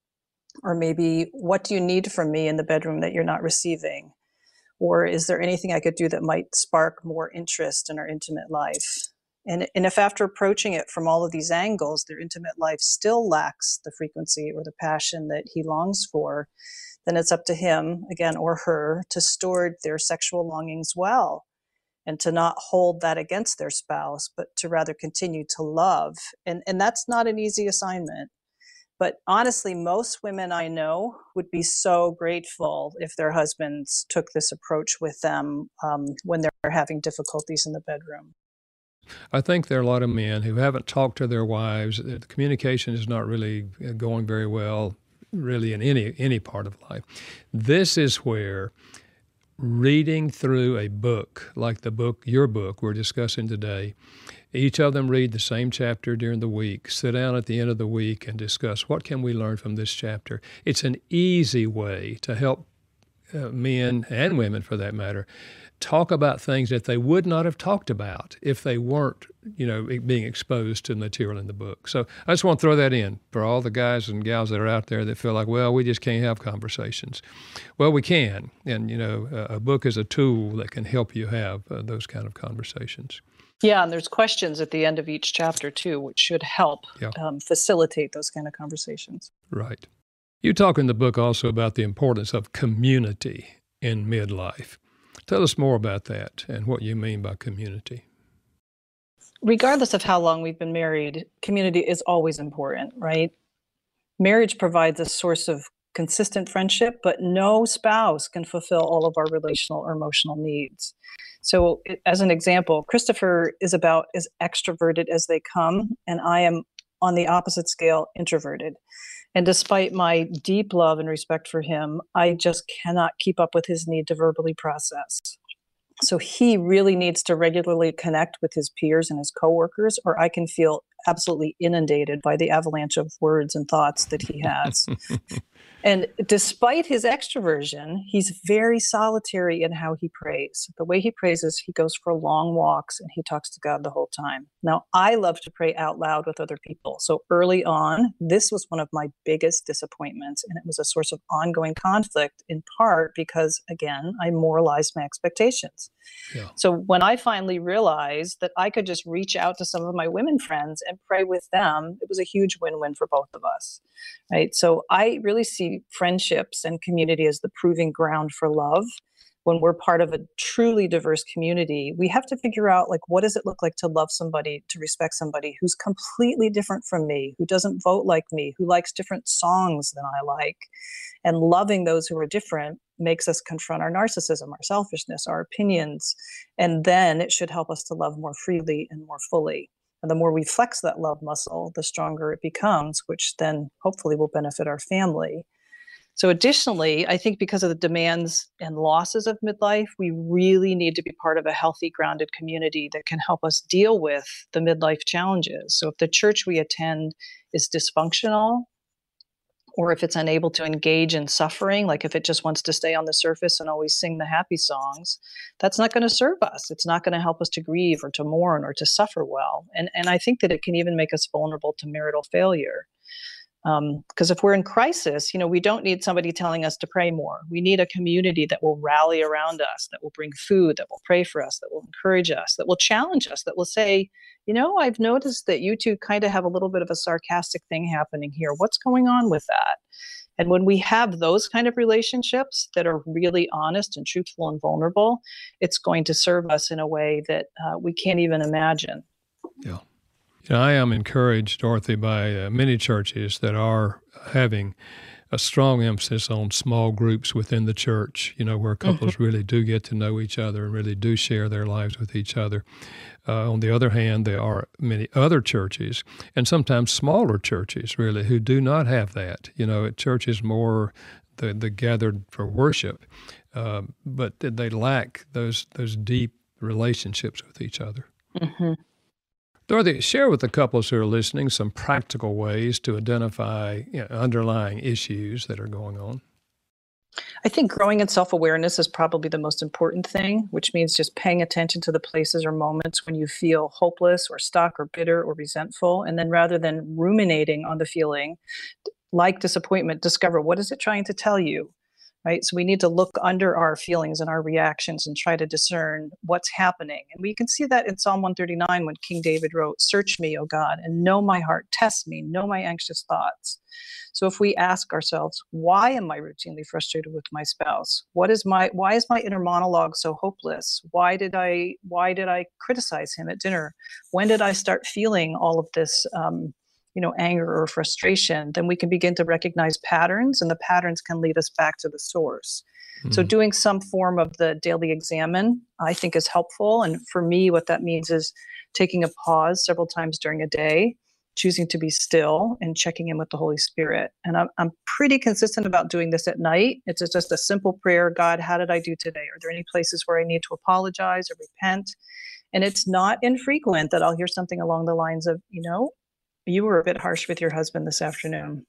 Or maybe, what do you need from me in the bedroom that you're not receiving? Or is there anything I could do that might spark more interest in our intimate life? And if after approaching it from all of these angles, their intimate life still lacks the frequency or the passion that he longs for, then it's up to him, again, or her, to steward their sexual longings well and to not hold that against their spouse, but to rather continue to love. And that's not an easy assignment. But honestly, most women I know would be so grateful if their husbands took this approach with them when they're having difficulties in the bedroom. I think there are a lot of men who haven't talked to their wives. The communication is not really going very well, really, in any part of life. This is where reading through a book, like your book we're discussing today, each of them read the same chapter during the week, sit down at the end of the week and discuss what can we learn from this chapter. It's an easy way to help men and women, for that matter, talk about things that they would not have talked about if they weren't, being exposed to the material in the book. So I just want to throw that in for all the guys and gals that are out there that feel like, well, we just can't have conversations. Well, we can. And, a book is a tool that can help you have those kind of conversations. Yeah, and there's questions at the end of each chapter, too, which should help facilitate those kind of conversations. Right. You talk in the book also about the importance of community in midlife. Tell us more about that and what you mean by community. Regardless of how long we've been married, community is always important, right? Marriage provides a source of consistent friendship, but no spouse can fulfill all of our relational or emotional needs. So as an example, Christopher is about as extroverted as they come, and I am on the opposite scale, introverted. And despite my deep love and respect for him, I just cannot keep up with his need to verbally process. So he really needs to regularly connect with his peers and his coworkers, or I can feel absolutely inundated by the avalanche of words and thoughts that he has. And despite his extroversion, he's very solitary in how he prays. The way he prays is he goes for long walks and he talks to God the whole time. Now, I love to pray out loud with other people. So early on, this was one of my biggest disappointments. And it was a source of ongoing conflict, in part because, again, I moralized my expectations. Yeah. So when I finally realized that I could just reach out to some of my women friends and pray with them, it was a huge win-win for both of us, right? So I really see friendships and community as the proving ground for love. When we're part of a truly diverse community, we have to figure out, what does it look like to love somebody, to respect somebody who's completely different from me, who doesn't vote like me, who likes different songs than I like. And loving those who are different makes us confront our narcissism, our selfishness, our opinions. And then it should help us to love more freely and more fully. And the more we flex that love muscle, the stronger it becomes, which then hopefully will benefit our family. So additionally, I think because of the demands and losses of midlife, we really need to be part of a healthy, grounded community that can help us deal with the midlife challenges. So if the church we attend is dysfunctional, or if it's unable to engage in suffering, like if it just wants to stay on the surface and always sing the happy songs, that's not going to serve us. It's not going to help us to grieve or to mourn or to suffer well. And I think that it can even make us vulnerable to marital failure. Because if we're in crisis, we don't need somebody telling us to pray more. We need a community that will rally around us, that will bring food, that will pray for us, that will encourage us, that will challenge us, that will say, I've noticed that you two kind of have a little bit of a sarcastic thing happening here. What's going on with that? And when we have those kind of relationships that are really honest and truthful and vulnerable, it's going to serve us in a way that we can't even imagine. Yeah. I am encouraged, Dorothy, by many churches that are having a strong emphasis on small groups within the church, where couples really do get to know each other and really do share their lives with each other. On the other hand, there are many other churches, and sometimes smaller churches, really, who do not have that. Church is more the gathered for worship, but they lack those deep relationships with each other. Mm-hmm. Dorothy, share with the couples who are listening some practical ways to identify underlying issues that are going on. I think growing in self-awareness is probably the most important thing, which means just paying attention to the places or moments when you feel hopeless or stuck or bitter or resentful. And then rather than ruminating on the feeling, like disappointment, discover what is it trying to tell you, right? So we need to look under our feelings and our reactions and try to discern what's happening. And we can see that in Psalm 139 when King David wrote, "Search me, O God, and know my heart. Test me, know my anxious thoughts." So if we ask ourselves, why am I routinely frustrated with my spouse? Why is my inner monologue so hopeless? Why did I criticize him at dinner? When did I start feeling all of this anger or frustration? Then we can begin to recognize patterns, and the patterns can lead us back to the source. Mm-hmm. So doing some form of the daily examine, I think, is helpful. And for me, what that means is taking a pause several times during a day, choosing to be still and checking in with the Holy Spirit. And I'm pretty consistent about doing this at night. It's just a simple prayer. God, how did I do today? Are there any places where I need to apologize or repent? And it's not infrequent that I'll hear something along the lines of, you were a bit harsh with your husband this afternoon.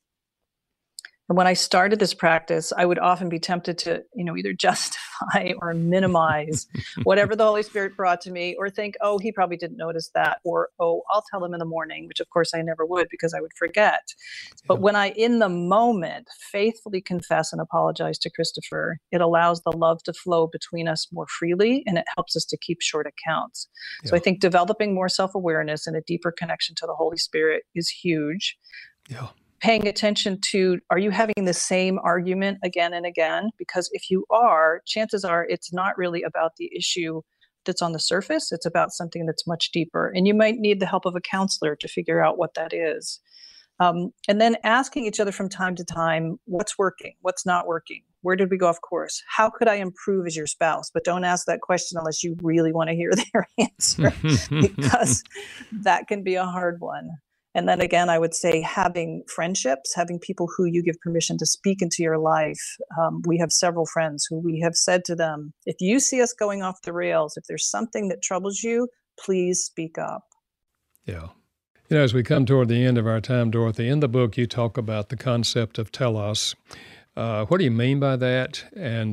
And when I started this practice, I would often be tempted to, either justify or minimize whatever the Holy Spirit brought to me, or think, oh, he probably didn't notice that, or, oh, I'll tell him in the morning, which of course I never would because I would forget. But when I, in the moment, faithfully confess and apologize to Christopher, it allows the love to flow between us more freely, and it helps us to keep short accounts. So I think developing more self-awareness and a deeper connection to the Holy Spirit is huge. Yeah. Paying attention to, are you having the same argument again and again? Because if you are, chances are it's not really about the issue that's on the surface. It's about something that's much deeper. And you might need the help of a counselor to figure out what that is. And then asking each other from time to time, what's working? What's not working? Where did we go off course? How could I improve as your spouse? But don't ask that question unless you really want to hear their answer, because that can be a hard one. And then again, I would say having friendships, having people who you give permission to speak into your life. We have several friends who we have said to them, if you see us going off the rails, if there's something that troubles you, please speak up. Yeah. As we come toward the end of our time, Dorothy, in the book you talk about the concept of telos. What do you mean by that, and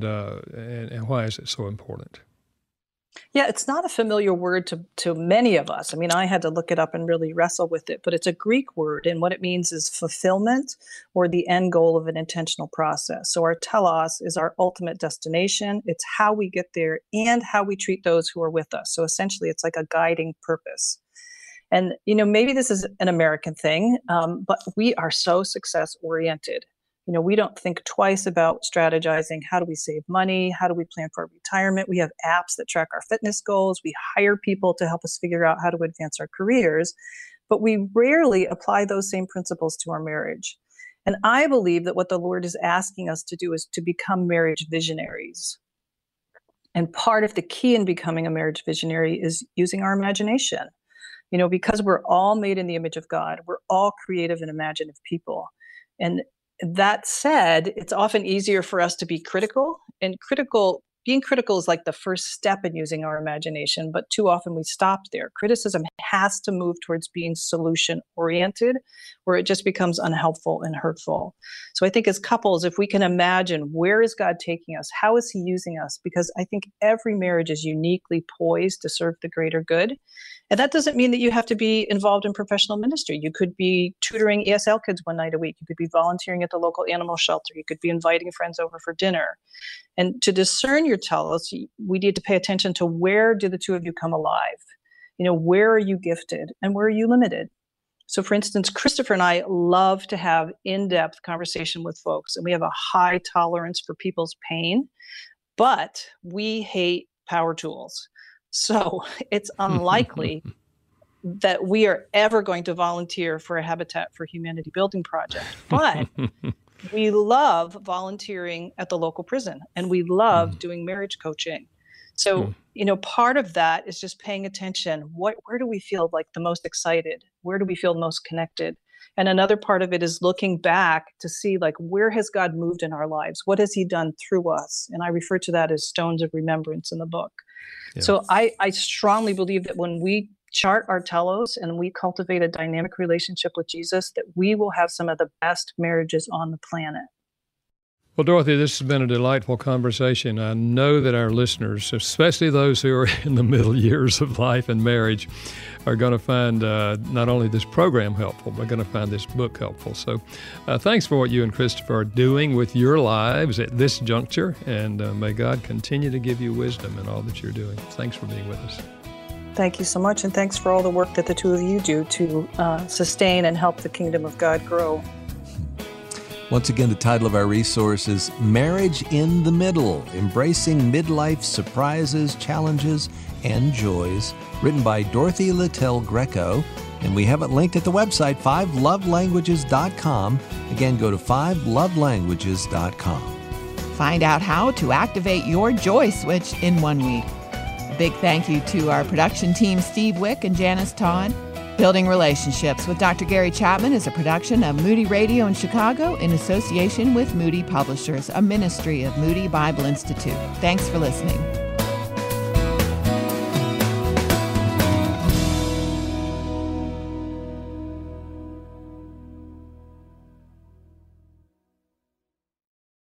why is it so important? Yeah, it's not a familiar word to many of us. I mean, I had to look it up and really wrestle with it, but it's a Greek word, and what it means is fulfillment or the end goal of an intentional process. So our telos is our ultimate destination. It's how we get there and how we treat those who are with us. So essentially, it's like a guiding purpose. And, maybe this is an American thing, but we are so success-oriented. We don't think twice about strategizing. How do we save money? How do we plan for retirement? We have apps that track our fitness goals. We hire people to help us figure out how to advance our careers, but we rarely apply those same principles to our marriage. And I believe that what the Lord is asking us to do is to become marriage visionaries. And part of the key in becoming a marriage visionary is using our imagination. Because we're all made in the image of God, we're all creative and imaginative people. And that said, it's often easier for us to be critical, and being critical is like the first step in using our imagination, but too often we stop there. Criticism has to move towards being solution-oriented, where it just becomes unhelpful and hurtful. So I think as couples, if we can imagine, where is God taking us? How is he using us? Because I think every marriage is uniquely poised to serve the greater good. And that doesn't mean that you have to be involved in professional ministry. You could be tutoring ESL kids one night a week. You could be volunteering at the local animal shelter. You could be inviting friends over for dinner. And to discern your telos, we need to pay attention to, where do the two of you come alive? Where are you gifted and where are you limited? So for instance, Christopher and I love to have in-depth conversation with folks, and we have a high tolerance for people's pain, but we hate power tools. So it's unlikely that we are ever going to volunteer for a Habitat for Humanity building project. But We love volunteering at the local prison, and we love doing marriage coaching. So, part of that is just paying attention. Where do we feel like the most excited? Where do we feel most connected? And another part of it is looking back to see, like, where has God moved in our lives? What has he done through us? And I refer to that as stones of remembrance in the book. Yeah. So I strongly believe that when we chart our telos and we cultivate a dynamic relationship with Jesus, that we will have some of the best marriages on the planet. Well, Dorothy, this has been a delightful conversation. I know that our listeners, especially those who are in the middle years of life and marriage, are going to find not only this program helpful, but going to find this book helpful. So thanks for what you and Christopher are doing with your lives at this juncture, and may God continue to give you wisdom in all that you're doing. Thanks for being with us. Thank you so much, and thanks for all the work that the two of you do to sustain and help the kingdom of God grow. Once again, the title of our resource is Marriage in the Middle, Embracing Midlife Surprises, Challenges, and Joys, written by Dorothy Littell Greco. And we have it linked at the website, 5lovelanguages.com. Again, go to 5lovelanguages.com. Find out how to activate your joy switch in 1 week. A big thank you to our production team, Steve Wick and Janice Todd. Building Relationships with Dr. Gary Chapman is a production of Moody Radio in Chicago in association with Moody Publishers, a ministry of Moody Bible Institute. Thanks for listening.